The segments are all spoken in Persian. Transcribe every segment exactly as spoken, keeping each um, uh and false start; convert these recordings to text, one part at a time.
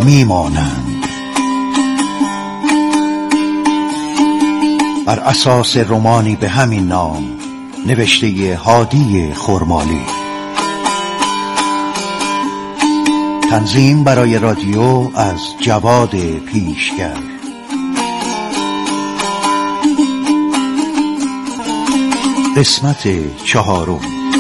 میمانند. بر اساس رمانی به همین نام نوشته هادی خرمالی. تنظیم برای رادیو از جواد پیشگر. قسمت چهارم.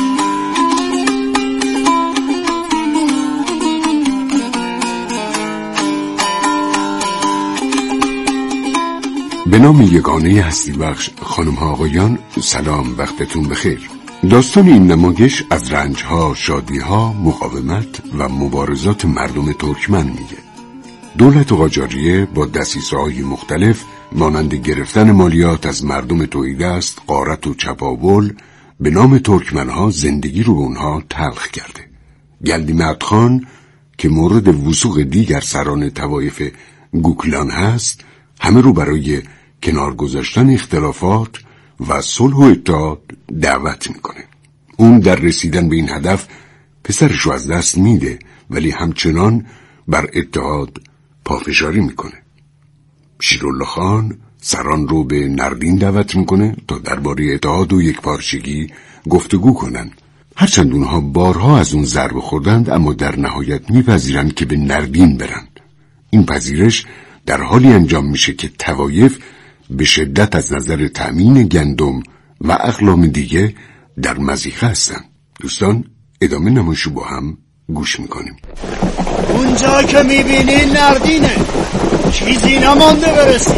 به نام یگانه هستی بخش. خانم ها آقایان سلام، وقتتون بخیر. داستان این نمایش از رنجها، شادیها، مقاومت و مبارزات مردم ترکمن میگه. دولت قاجاریه با دسیسه‌های مختلف مانند گرفتن مالیات از مردم تهیدست، غارت و چپاول به نام ترکمنها زندگی رو به اونها تلخ کرده. گلدیمت خان که مورد وثوق دیگر سران طوایف گوکلان هست، همه رو برای کنار گذاشتن اختلافات و صلح و اتحاد دعوت میکنه. اون در رسیدن به این هدف پسرش رو از دست میده، ولی همچنان بر اتحاد پافشاری میکنه. شیرالله خان سران رو به نردین دعوت میکنه تا درباره اتحاد و یکپارچگی گفتگو کنن. هرچند اونها بارها از اون ضربه خوردند، اما در نهایت میپذیرند که به نردین برن. این پذیرش در حالی انجام میشه که طوایف به شدت از نظر تأمین گندم و اقلام دیگه در مضیقه هستن. دوستان ادامه نمایشو با هم گوش میکنیم. اونجا که میبینین نردینه، چیزی نمانده برسید.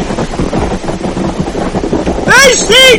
بیستید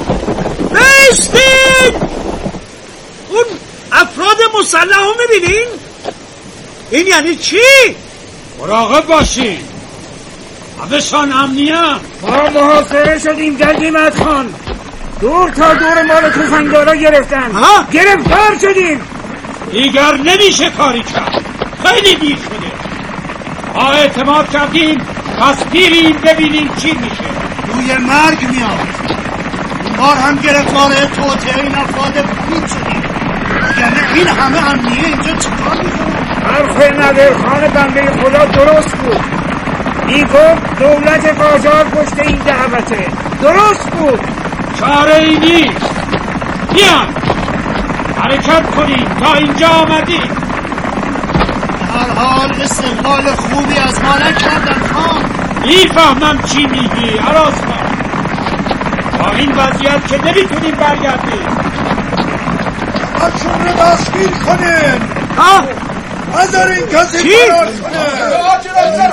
بیستید اون افراد مسلح رو میبینین؟ این یعنی چی؟ مراقب باشین، همه‌شان امنیه. ما محاصره شدیم گلدیمت خان، دور تا دور ما رو تفنگدارا گرفتن. ها؟ گرفتار شدیم. دیگر نمیشه کاری کرد، خیلی دیر شده. ما اعتماد کردیم، پس بیریم ببینیم چی میشه. روی مرگ میاد. این بار هم گرفتار توطئه این افراد بود شدیم. یعنی این همه امنیه اینجا چیکار میکنه؟ حرف ندرخان بنده خدا درست بود. میگفت دولت قاجار پشت این دعوته. درست بود. چاره ای نیست. بیان حرکت کنیم تا اینجا آمدیم. هر حال استقبال خوبی از ما نکردن خان. میفهمم چی میگی هراسخان. با این وضعیت که نمیتونیم برگردیم. همشون رو دستگیر کنیم. ها؟ نذارین کسی فرار کنه.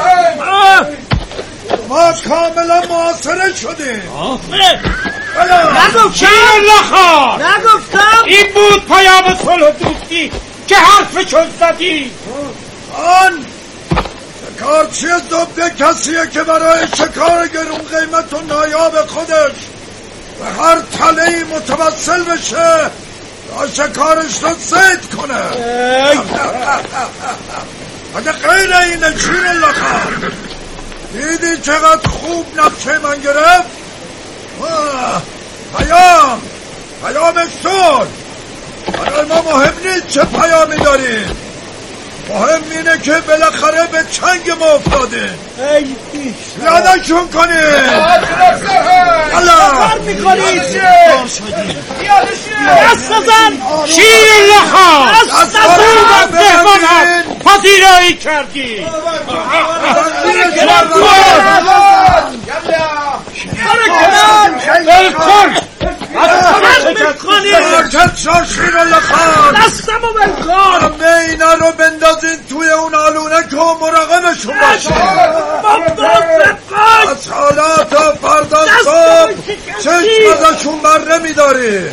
ما کاملا محاصره شدیم. نگفتم نگفتم این بود پیام صلح و دوستی که حرف چون زدی. آن شکارچی زبده کسیه که برای شکار گرون قیمت و نایاب خودش به هر تله‌ای متوسل بشه تا شکارش رو صید کنه. اگه غیر اینه شیرالله خان، دیدی چقدر خوب نقشه من گرفت؟ پیام پیام صلح. برای ما مهم نیست چه پیامی داریم، مهم اینه که بالاخره به چنگ ما افتاده. ای بیش یادشون کنیم. الله میکنید دست بزن شیرالله خان، دست بزن بهمانم پذیرایی کردی. بلکن حرکت شا شیرالله خان، دستمو بلکن. همه اینا رو بندازین توی اون آلونه که مراقبشون باشه. از حالا تا فردا صبح چشم ازشون بر نمیداری.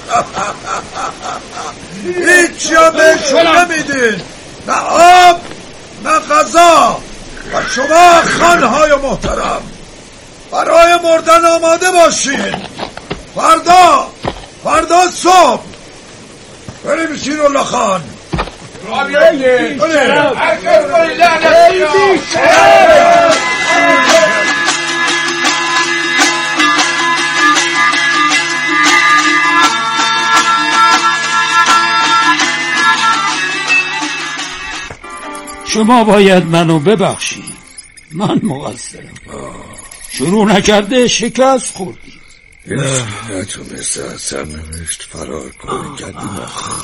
هیچی هم بهشون نمیدین، نه آب نه غذا. و شما خانهای محترم برای مردن آماده باشین. فردا فردا صبح بریم شیرالله خان. شما باید منو ببخشید، من مقصرم. شروع نکرده شکست خوردی. نتونست از سرنوشت فرار کنه کردیم.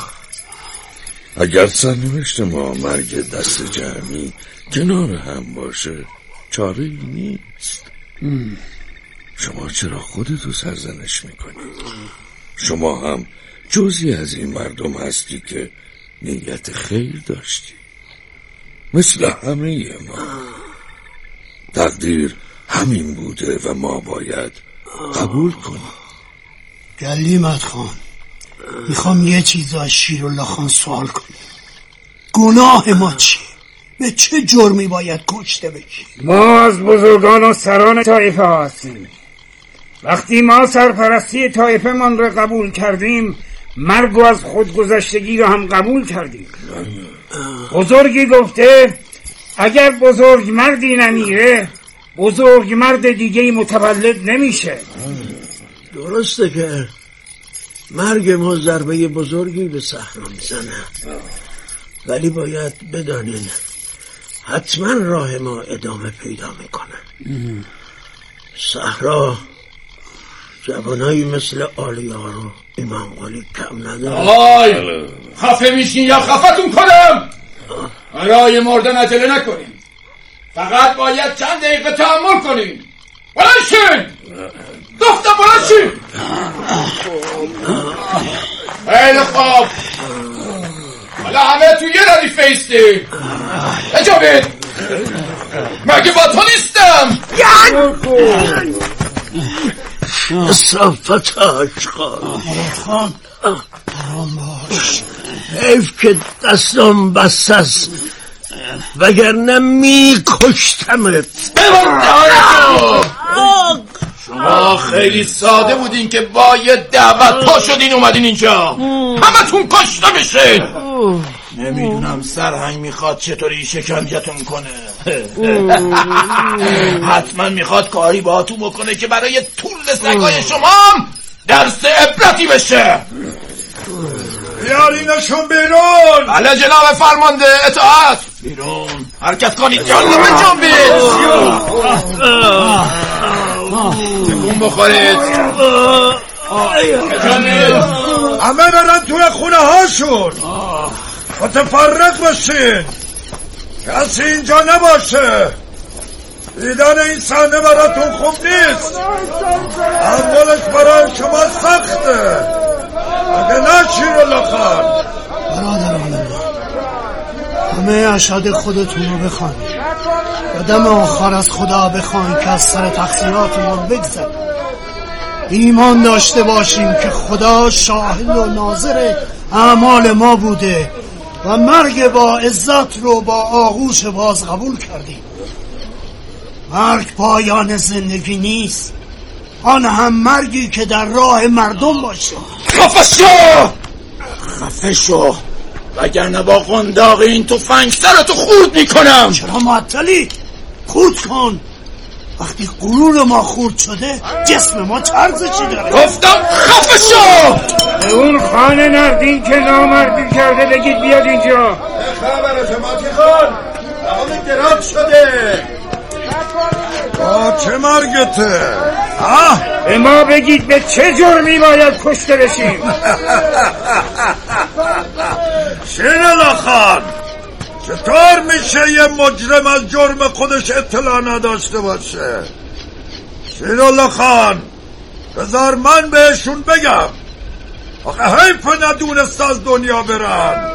اگر سرنوشت ما مرگ دست جمعی کنار هم باشه چاره‌ای نیست. ام. شما چرا خودتو سرزنش میکنید؟ شما هم جزئی از این مردم هستی که نیت خیر داشتی، مثل همه ما. تقدیر همین بوده و ما باید قبول کنیم. گلیمت خان، میخوام یه چیز از شیرالله خان سوال کنم. گناه ما چیه؟ به چه جرمی باید کشته بشیم؟ ما از بزرگان و سران طایفه هستیم. وقتی ما سرپرستی طایفه من را قبول کردیم، مرگ و از خودگذشتگی را هم قبول کردیم. بزرگی گفته اگر بزرگ مردی نمیره، بزرگ مرد دیگه متولد نمیشه. درسته که مرگ ما ضربه بزرگی به صحرا میزنه، ولی باید بدانین حتما راه ما ادامه پیدا میکنه. صحرا جوانایی مثل آلیار و امام قلی کم نداره. آی خفه میشین یا خفتون کنم؟ برای مردن عجله نکنیم، فقط باید چند دقیقه تحمل کنیم. بلند شین، گفتم بلند شین. خیلی خوب، حالا همه تو یه ردیف ایستی. اجابید، مگه با تو نیستم؟ صافت عشقا خان، آرام باش. حیف که دستم بست است، وگرنه می کشتمت. شما خیلی ساده بودین که با یه دعوت پا شدین اومدین اینجا. همه تون کشته بشین. نمیدونم سرهنگ میخواد چطوری شکنجتون کنه. حتما میخواد کاری با تو بکنه که برای طول سگای شما هم درس عبرتی بشه. بیارینشون بیرون. بله جناب فرمانده، اطاعت. بیرون حرکت کنید. جانو به جنبید، تکون بخورید. همه برن توی خونه هاشون، متفرق باشین، کسی اینجا نباشه. دیدن این صحنه براتون خوب نیست، اولش برای شما سخته. اگه نه شیرالله خان. برادران من، همه اشهد خودتون رو بخوانید و دم آخر از خدا بخواین که از سر تقصیراتمون بگذر. ایمان داشته باشیم که خدا شاهد و ناظر اعمال ما بوده و مرگ با عزت رو با آغوش باز قبول کردیم. مرگ پایان زندگی نیست، آن هم مرگی که در راه مردم باشه. خفه شو، خفه شو، وگرنه با قنداق این تفنگ سرتو خورد میکنم. چرا معطلی؟ خورد کن. وقتی غرور ما خورد شده جسم ما چرزه چی داره؟ گفتم خفه شو. به اون خان نردین که نامردی کرده بگید بیاد اینجا. خبر جماعتی خان، همه گراد شده. با چه مرگته؟ آه؟ به ما بگید به چه جرمی باید کشته بشیم. شیرالله خان، چطور میشه یه مجرم از جرم خودش اطلاع نداشته باشه؟ شیرالله خان، بذار من بهشون بگم. آخه حیف ندونست از دنیا برن.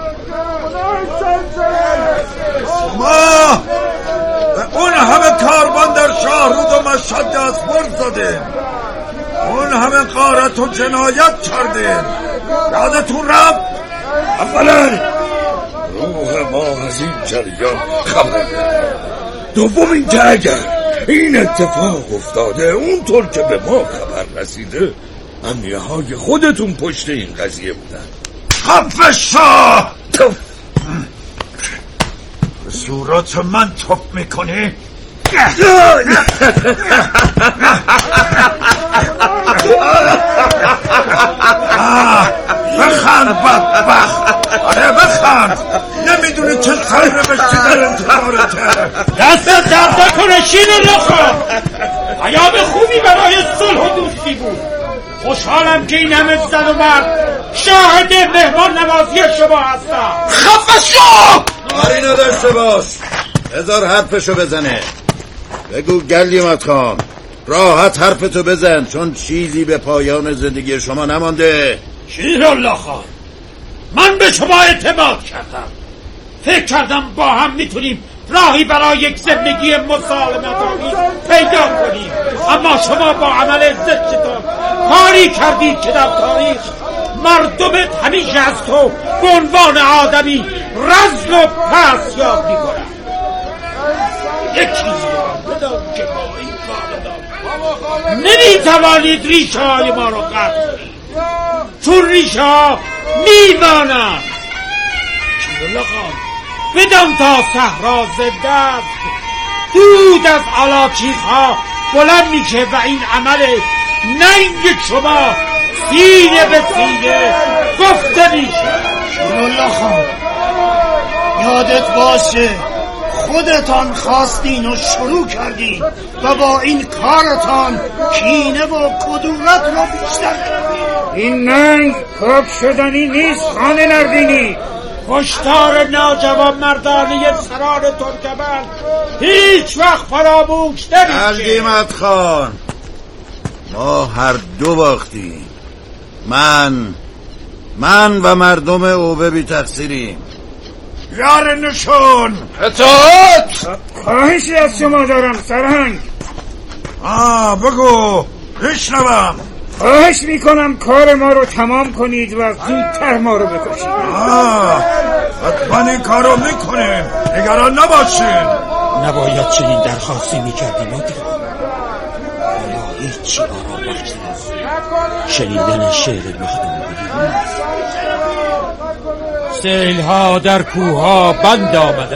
شما به اون همه کاروان در شاهرود و مشهد دستبرد زدین، اون همه غارت و جنایت کردین. یادتون رفت؟ اولا روح ما از این جریان خبر نداره. دوم این که اگر این اتفاق افتاده اونطور که به ما خبر رسیده، امنیه های خودتون پشت این قضیه بودن. خفه شو! به صورت من توپ میکنی؟ بخند بدبخت. آره بخند. نمیدونی چه سرنوشتی در انتظارته. دست درد نکنه شیرالله خان. پیام خوبی برای صلح و دوستی بود. خوشحالم که این همه زن و مرد شاهد مهمان نوازی شما هستم. خفه شو. کاری نداشته باش، بذار حرفشو بزنه. بگو گلیمت خان راحت حرفتو بزن، چون چیزی به پایان زندگی شما نمانده. شیرالله خان، من به شما اعتماد کردم. فکر کردم با هم میتونیم راهی برای یک زندگی مسالمت‌آمیز پیدا کنیم، اما شما با عمل زشتتان کاری کردید که در تاریخ مردم همیشه از تو به عنوان آدمی رذل و پس یاد میکنن. یک چیزی بدان که با این کار نمیتوانید ریشه های ما رو قطع کنید، چون ریشه ها میمانند. شیرالله خان، بدان تا صحرا زنده است، دود از آلاچیق‌ها بلند میشه و این عمل ننگ شما سینه به سینه گفته میشه. شیرالله خان، یادت باشه خودتان خواستین و شروع کردین و با این کارتان کینه و کدورت رو بیشتر کردین. این ننگ کاک شدنی نیست خان نردینی. کشتار ناجوان مردانه سران ترکمن هیچ وقت فراموش نمیشه. گلیمت خان، ما هر دو باختیم. من من و مردم اوبه بی تقصیریم. یار نشون. اطاعت. خواهشی از شما دارم سرهنگ. آه بگو بشنوم. خواهش میکنم کار ما رو تمام کنید و زودتر ما رو بکشید. آه حتما این کار رو میکنیم، نگران نباشین. نباید چنین درخواستی میکردیم مادر. حالا هیچی آرام بخش نیست. شنیدن شعر مخدوم بودیم. سیلها در کوها بند آمده،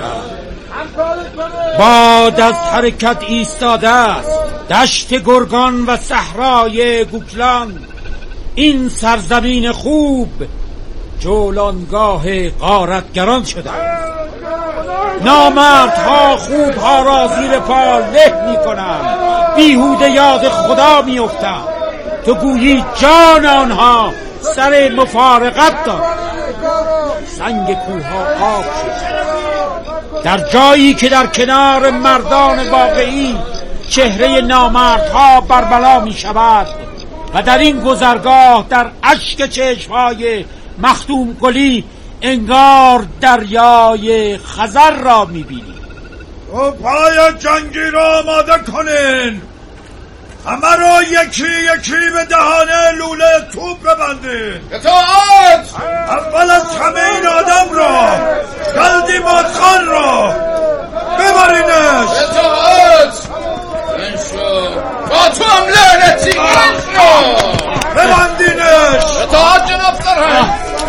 باد از حرکت ایستاده است. دشت گرگان و صحرای گوکلان، این سرزمین خوب جولانگاه غارتگران شده است. نامردها خوبها را زیر پا له می کنند، بیهوده یاد خدا می افتند. تو گویی جان آنها سر مفارقت دارد. سنگ کوها آب شد در جایی که در کنار مردان واقعی چهره نامردها بربلا می شود و در این گذرگاه در اشک چشمهای مختوم گلی انگار دریای خزر را می بینی. تو پای جنگی را آماده کنین، همه را یکی یکی به دهانه لوله توپ ببندین. اطاعت. اول از همه این آدم را، گلیمت خان را ببرینش. اطاعت. انشو با تو هم لعنتی. انشو ببندینش. اطاعت جناب سرهنگ.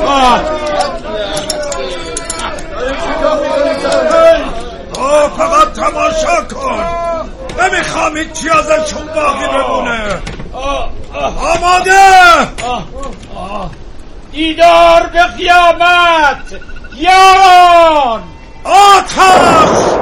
تو فقط تماشا کن، نمیخوام هیچی ازشون باقی بمونه. آماده. دیدار به قیامت یاران. آتش.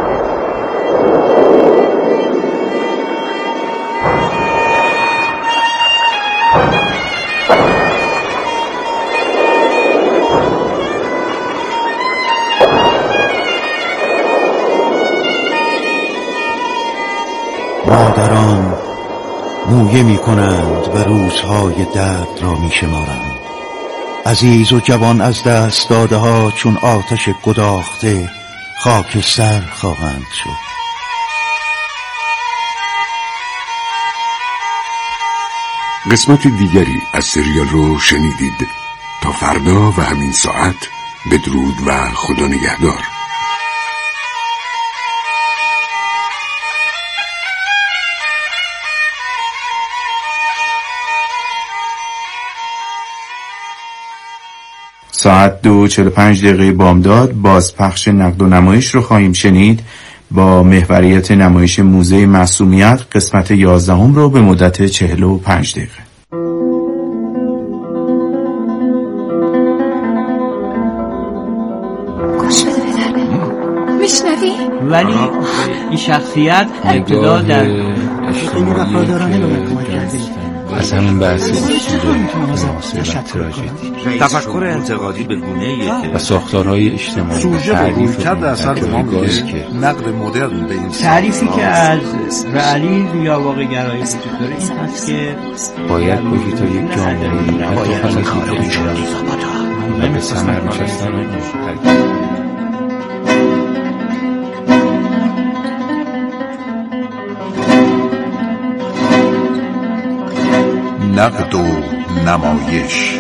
مادران مویه می کنند و روزهای درد را می شمارند. عزیز و جوان از دست داده ها چون آتش گداخته خاکستر خواهند شد. قسمت دیگری از سریال رو شنیدید. تا فردا و همین ساعت بدرود و خدا نگهدار. ساعت دو چهل و پنج دقیقه بامداد بازپخش نقد و نمایش رو خواهیم شنید با محوریت نمایش موزه معصومیت قسمت یازدهم رو به مدت چهل و پنج دقیقه. ولی این شخصیت ابتدا در این وفادارانه به من کمک کرده. از همین بحث معاصر و تراژدی تفکر انتقادی به گونه‌ای و ساختارهای اجتماعی سوژه و رویکرد اثر ما میگه نقد مدرن به این تعریفی که از رئالیسم یا واقع گرایی وجود داره این هست که باید کشی تا یک جامعه نباید کاری کنی و به ثمر نشستن نقد و نمایش.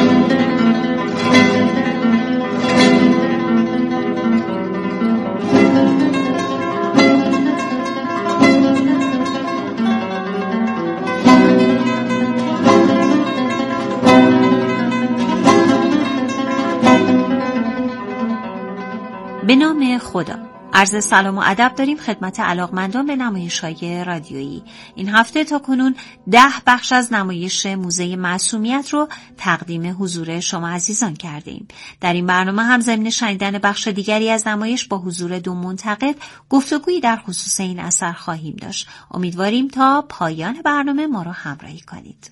به نام خدا. عرض سلام و ادب داریم خدمت علاقمندان به نمایش‌های رادیویی. این هفته تا کنون ده بخش از نمایش موزه معصومیت رو تقدیم حضور شما عزیزان کردیم. در این برنامه هم ضمن شنیدن بخش دیگری از نمایش با حضور دو منتقد گفتگویی در خصوص این اثر خواهیم داشت. امیدواریم تا پایان برنامه ما را همراهی کنید.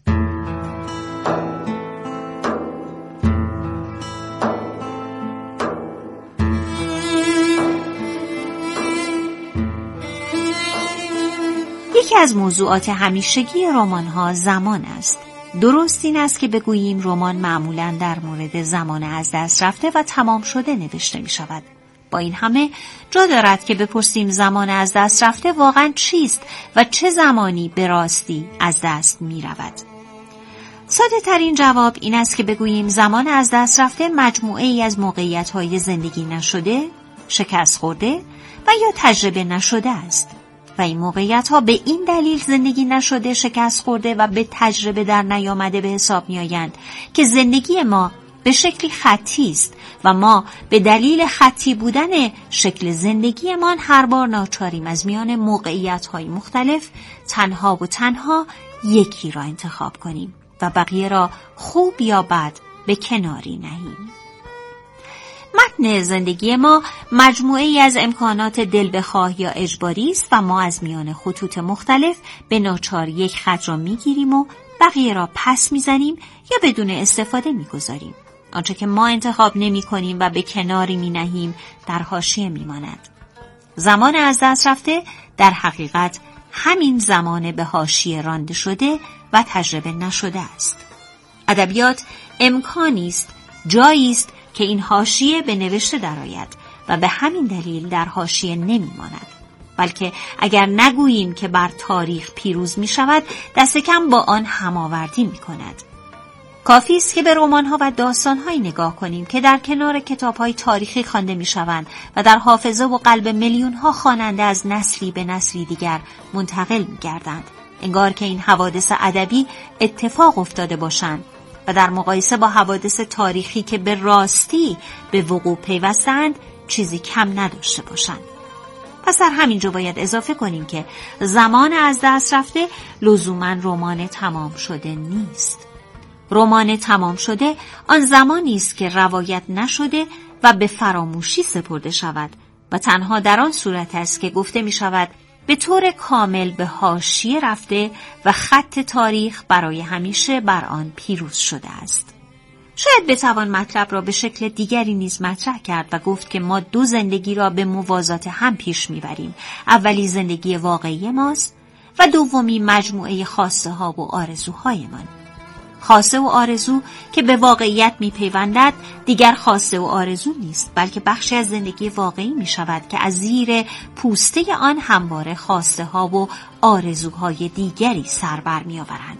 یکی از موضوعات همیشگی رمان‌ها زمان است. درست این است که بگوییم رمان معمولاً در مورد زمان از دست رفته و تمام شده نوشته می شود. با این همه جا دارد که بپرسیم زمان از دست رفته واقعاً چیست و چه زمانی به راستی از دست می رود؟ ساده ترین جواب این است که بگوییم زمان از دست رفته مجموعه ای از موقعیت‌های زندگی نشده، شکست خورده و یا تجربه نشده است. و این موقعیت ها به این دلیل زندگی نشده، شکست خورده و به تجربه در نیامده به حساب می آیند که زندگی ما به شکلی خطی است و ما به دلیل خطی بودن شکل زندگیمان هر بار ناچاریم از میان موقعیت های مختلف تنها و تنها یکی را انتخاب کنیم و بقیه را خوب یا بد به کناری نهیم. متن زندگی ما مجموعه ای از امکانات دل بخواه یا اجباری است و ما از میان خطوط مختلف به ناچار یک خط را میگیریم و بقیه را پس میزنیم یا بدون استفاده میگذاریم. آنچه که ما انتخاب نمی کنیم و به کناری می نهیم در حاشیه می ماند. زمان از دست رفته در حقیقت همین زمان به حاشیه رانده شده و تجربه نشده است. ادبیات امکانی است، جایی است که این حاشیه به نوشته درآید و به همین دلیل در حاشیه نمی‌ماند. بلکه اگر نگوییم که بر تاریخ پیروز می‌شود، دست کم با آن هماوردی می‌کند. کافی است که به رمان‌ها و داستان‌هایی نگاه کنیم که در کنار کتاب‌های تاریخی خوانده می‌شوند و در حافظه و قلب میلیون‌ها خواننده از نسلی به نسلی دیگر منتقل می‌گردند. انگار که این حوادث ادبی اتفاق افتاده باشند و در مقایسه با حوادث تاریخی که به راستی به وقوع پیوستند چیزی کم نداشته باشند. پس در همینجا باید اضافه کنیم که زمان از دست رفته لزوماً رمان تمام شده نیست. رمان تمام شده آن زمانی است که روایت نشده و به فراموشی سپرده شود و تنها در آن صورت است که گفته می شود به طور کامل به حاشیه رفته و خط تاریخ برای همیشه بر آن پیروز شده است. شاید بتوان مطلب را به شکل دیگری نیز مطرح کرد و گفت که ما دو زندگی را به موازات هم پیش میبریم. اولی زندگی واقعی ماست و دومی مجموعه خواسته ها و آرزوهایمان. خواسته و آرزو که به واقعیت میپیوندد دیگر خواسته و آرزو نیست، بلکه بخشی از زندگی واقعی می شود که از زیر پوسته آن همواره خواسته ها و آرزوهای دیگری سر بر می آورند.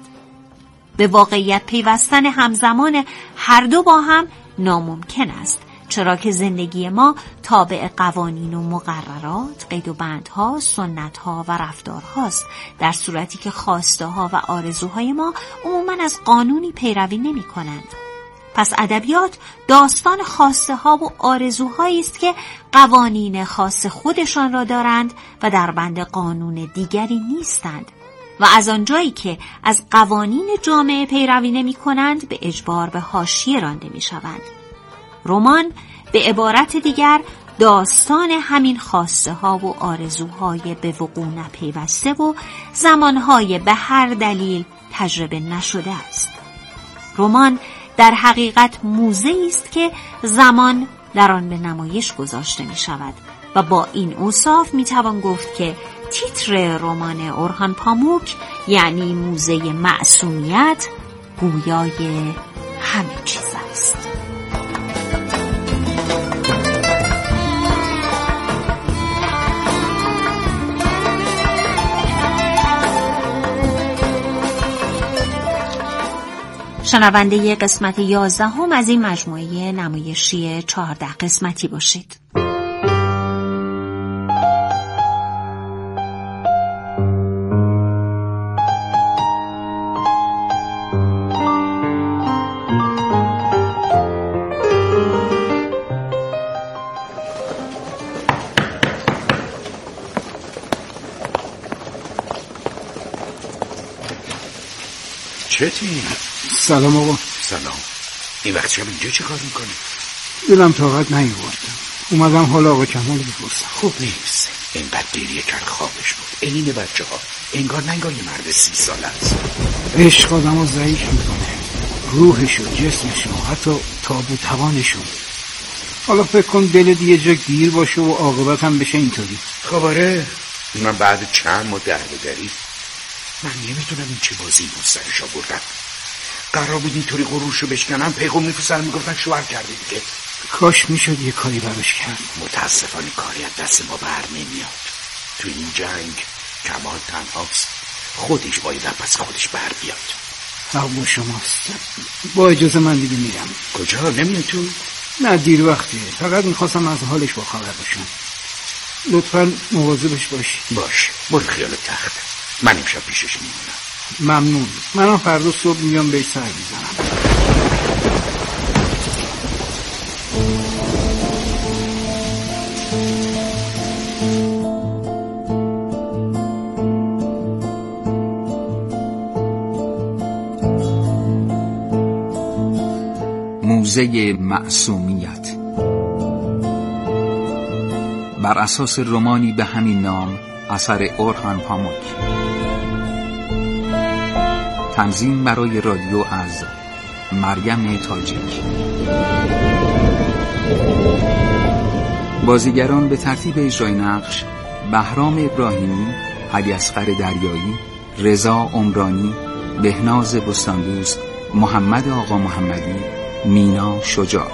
به واقعیت پیوستن همزمان هر دو با هم ناممکن است، چرا که زندگی ما تابع قوانین و مقررات، قید و بندها، سنتها و رفتارهاست، در صورتی که خواسته ها و آرزوهای ما عموماً از قانونی پیروی نمی کنند. پس ادبیات داستان خواسته ها و آرزوهایی است که قوانین خاص خودشان را دارند و در بند قانون دیگری نیستند و از آنجایی که از قوانین جامعه پیروی نمی کنند به اجبار به حاشیه رانده می شوند. رمان به عبارت دیگر داستان همین خواسته ها و آرزوهای به وقوع نپیوسته و زمانهای به هر دلیل تجربه نشده است. رمان در حقیقت موزه‌ای است که زمان در آن به نمایش گذاشته می شود و با این اوصاف می توان گفت که تیتر رمان اورهان پاموک یعنی موزه معصومیت گویای همه چیز است. شنونده قسمت یازدهم از این مجموعه نمایشی چهارده قسمتی باشید. چتی؟ سلام آقا. سلام. این وقت شب اینجا چه کار میکنی؟ دلم طاقت نیاوردم، اومدم حال آقا کمال بپرسم. خوب نیست اینقدر گریه کرد، خوابش بود. این بچه ها انگار ننگاه یه مرد سی ساله است. عشق آدم ها ضعیف میکنه، روحشو، جسمشو، حتی تاب و توانشو. حالا فکر کن دل دیگه جا گیر باشه و عاقبت هم بشه اینطوری. خبره من بعد چند ماه دربدری من نمیدونم این چه بازی بود سرش آوردن. قرار بود اینطوری غرورشو بشکنم، پیغام میفرستن میگفتن شوهر کرده دیگه. کاش میشد یه کاری براش کرد. متاسفانه کاری از دست ما بر نمیاد. تو این جنگ کمال تنهاست، خودش باید پس خودش بر بیاد. حق با شماست. با اجازه من دیگه میرم. کجا؟ نمیاد تو؟ نه دیر وقته، فقط میخواستم از حالش با خبر باشم. لطفاً مواظبش باشی. باش، برو خیال تخت، من امشب پیشش میمونم. ممنون. منم فردا صبح میام بهش سر میزنم. موزه معصومیت بر اساس رمانی به همین نام اثر اورهان پاموک. تنظیم برای رادیو از مریم تاجیک. بازیگران به ترتیب اجرای نقش: بهرام ابراهیمی، علی اصغر دریایی، رضا عمرانی، بهناز بستاندوست، محمد آقا محمدی، مینا شجاع.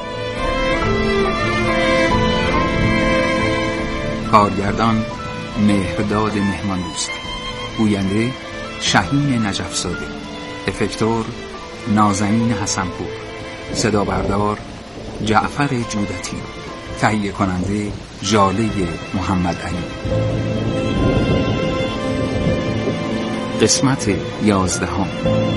کارگردان مهرداد مهماندوست. گوینده شاهین نجف‌زاده. افکتور نازنین حسنپور. صدا بردار جعفر جودتی. تهیه کننده ژاله محمد علی. قسمت یازدهم.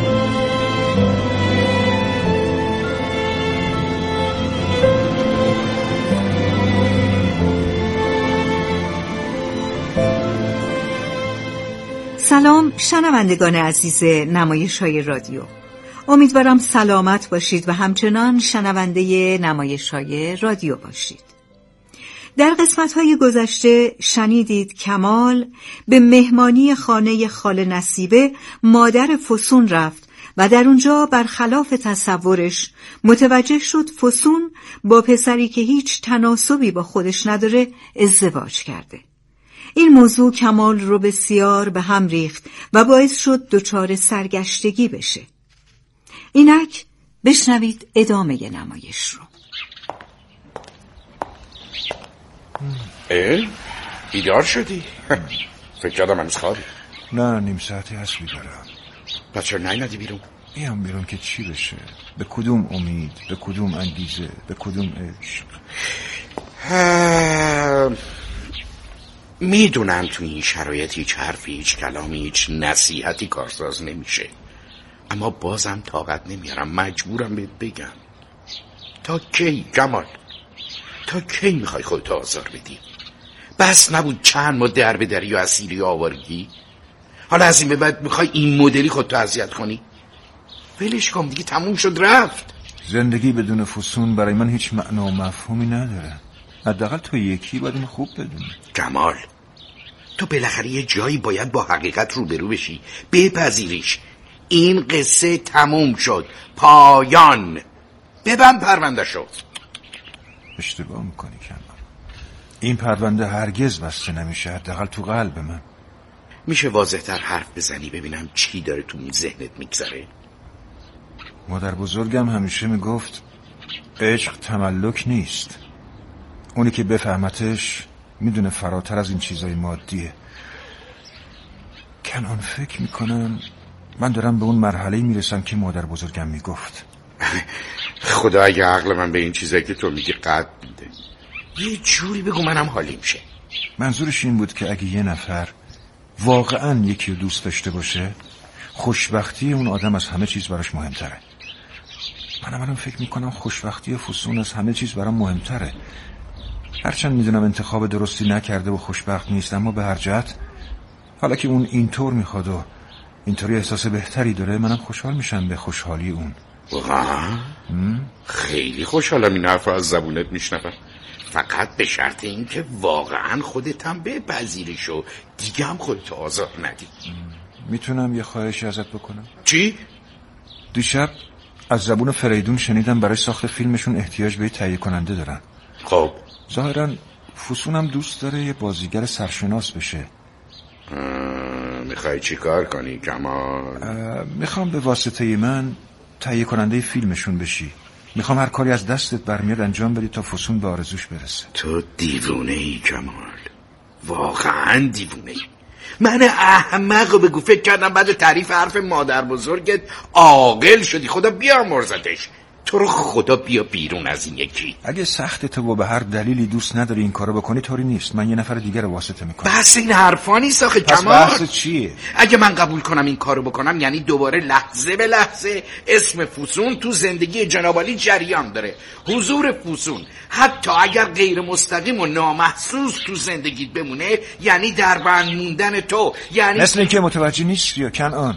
سلام شنوندگان عزیز نمایش‌های رادیو، امیدوارم سلامت باشید و همچنان شنونده نمایش‌های رادیو باشید. در قسمت‌های گذشته شنیدید کمال به مهمانی خانه خاله نصیبه مادر فسون رفت و در اونجا برخلاف تصورش متوجه شد فسون با پسری که هیچ تناسبی با خودش نداره ازدواج کرده. این موضوع کمال رو بسیار به هم ریخت و باعث شد دچار سرگشتگی بشه. اینک بشنوید ادامه نمایش رو. اه؟ بیدار شدی؟ فکر کردم هنوز خوابی. نه نیم ساعتی هست بیدارم. پس چرا نیومدی بیرون؟ میام بیرون که چی بشه؟ به کدوم امید، به کدوم انگیزه، به کدوم عشق؟ میدونم تو این شرایط هیچ حرفی، هیچ کلامی، هیچ نصیحتی کارساز نمیشه، اما بازم طاقت نمیارم، مجبورم بهت بگم. تا کی کمال؟ تا کی میخوای خودتو آزار بدی؟ بس نبود چند ما در به دری و اسیری و آوارگی؟ حالا از این به بعد میخوای این مدلی خودتو اذیت کنی؟ ولش کن دیگه، تموم شد رفت. زندگی بدون فسون برای من هیچ معنا و مفهومی نداره. حداقل تو یکی باید این خوب بدونی. جمال، تو بالاخره یه جایی باید با حقیقت روبرو بشی، بپذیریش. این قصه تموم شد، پایان. ببند پرونده شد. اشتباه میکنی کمال. این پرونده هرگز بسته نمیشه، حداقل تو قلب من. میشه واضح‌تر حرف بزنی ببینم چی داره تو اون ذهنت میگذره؟ مادر بزرگم همیشه میگفت عشق تملک نیست. اونی که بفهمتش میدونه فراتر از این چیزای مادیه. کنان فکر میکنم من دارم به اون مرحله میرسم که مادر بزرگم میگفت. خدا اگه عقل من به این چیزایی که تو میگی قد میده. یه جوری بگو منم حالیم شه. منظورش این بود که اگه یه نفر واقعا یکی رو دوست داشته باشه، خوشبختی اون آدم از همه چیز براش مهمتره. منم الان فکر میکنم خوشبختی فسون از همه چیز برام مهمتره. هرچند میدونم انتخاب درستی نکرده و خوشبخت نیست، اما به هر جهت حالا که اون اینطور میخواد و اینطوری احساس بهتری داره، منم خوشحال میشم به خوشحالی اون. واقعا؟ خیلی خوشحالم این حرف از زبونت میشنوم. فقط به شرط این که واقعا خودت هم بپذیریش و دیگه هم خودت آزار ندی. میتونم یه خواهشی ازت بکنم؟ چی؟ دیشب از زبون فریدون شنیدم برای ساخت فیلمشون احتیاج به تهیه کننده دارن. خب ظاهرا فسونم دوست داره یه بازیگر سرشناس بشه. میخوای چی کار کنی کمال؟ میخوام به واسطه من تهیه کننده فیلمشون بشی. میخوام هر کاری از دستت برمیاد انجام بدی تا فسون به آرزوش برسه. تو دیوونه ای کمال، واقعا دیوونه ای. من احمق بگو فکر کردم بعد تعریف حرف مادر بزرگت عاقل شدی. خدا بیامرزتش. تو رو خدا بیا بیرون از این یکی. اگه سخت تو و به هر دلیلی دوست نداری این کارو بکنی طوری نیست، من یه نفر دیگر رو واسطه میکنم. بس این حرفا نیست آخه پس کمال. بحث چیه؟ اگه من قبول کنم این کارو بکنم یعنی دوباره لحظه به لحظه اسم فسون تو زندگی جنابعالی جریان داره. حضور فسون حتی اگر غیر مستقیم و نامحسوس تو زندگیت بمونه یعنی در بند موندن تو. یعنی مثل اینکه متوجه نیستی یا کنعان.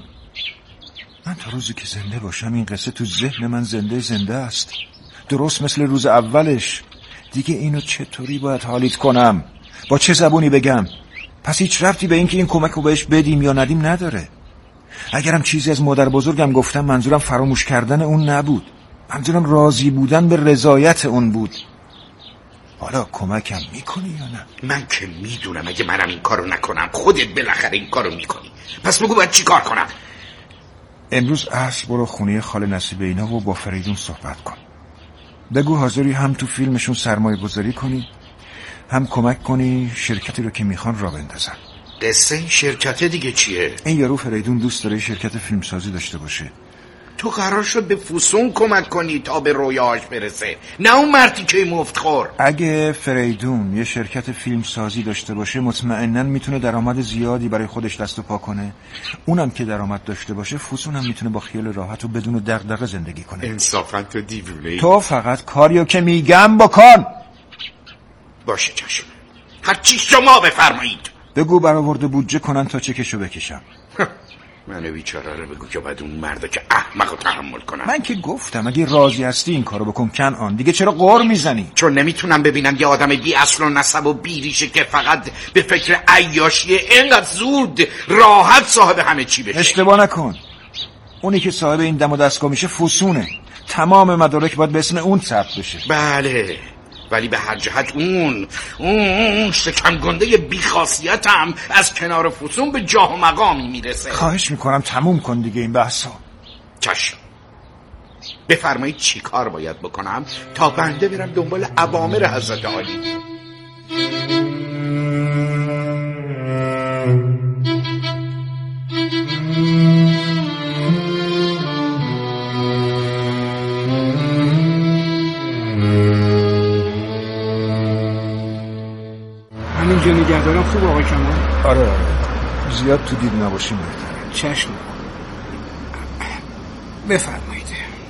من تا روزی که زنده باشم این قصه تو ذهن من زنده زنده است، درست مثل روز اولش. دیگه اینو چطوری باید حالیت کنم؟ با چه زبونی بگم؟ پس هیچ ربطی به این که این کمک رو بهش بدیم یا ندیم نداره. اگرم چیزی از مادر بزرگم گفتم منظورم فراموش کردن اون نبود، منظورم راضی بودن به رضایت اون بود. حالا کمکم میکنی یا نه؟ من که میدونم اگه منم این کارو نکنم خودت بالاخره این کارو میکنی. پس بگو باید چی کار کنم؟ امروز عصر برو خونه خاله نصیبه اینا و با فریدون صحبت کن. بگو حاضری هم تو فیلمشون سرمایه گذاری کنی، هم کمک کنی شرکتی رو که میخوان را بندازن. قصه این شرکت دیگه چیه؟ این یارو فریدون دوست داره شرکت فیلمسازی داشته باشه. تو قرار شد به فسون کمک کنی تا به رویاهاش برسه، نه اون مردی که مفت خور. اگه فریدون یه شرکت فیلم سازی داشته باشه مطمئناً میتونه درآمد زیادی برای خودش دست و پا کنه. اونم که درآمد داشته باشه فسون هم میتونه با خیال راحت و بدون دغدغه زندگی کنه. انصافاً تو دیوونه‌ای. تو فقط کاریو که میگم بکن. باشه چشم، هرچی شما بفرمایید. بگو برآورده بودجه کنن تا چکشو بکشم. منو بیچاره رو بگو که بعد اون مردا که احمق رو تحمل کنم. من که گفتم اگه راضی هستی این کارو بکن کنعان. دیگه چرا غر میزنی؟ چون نمیتونم ببینم یه آدم بی اصل و نسب و بی ریشه که فقط به فکر عیاشیه اینقدر زود راحت صاحب همه چی بشه. اشتباه نکن، اونی که صاحب این دم و دستگاه میشه فسونه. تمام مدارک باید به اسم اون ثبت بشه. بله، ولی به هر جهت اون اون شکم گنده بیخاصیت هم از کنار فسون به جاه و مقامی میرسه. خواهش میکنم تموم کن دیگه این بحثا. چشم، بفرمایید چی کار باید بکنم تا بنده برم دنبال اوامر حضرت عالی. اینجا نگهدارم خوب آقای کمال؟ آره آره زیاد تو دید نباشیم بهتره. چشم، بفرمایید.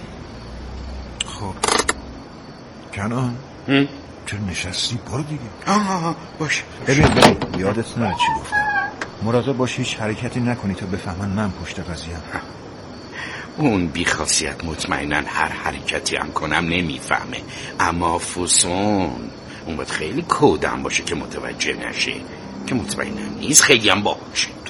خب کنعان چرا نشستی؟ برو دیگه. آه باشه. ببین ببین یادت نره چی گفتم، مراقب باش هیچ حرکتی نکنی تا بفهمن من پشت قضیه‌ام. اون بیخاصیت مطمئنن هر حرکتی هم کنم نمیفهمه، اما فسون اون باید خیلی کودم باشه که متوجه نشه، که مطمئنم نیست خیلی هم باهوشه.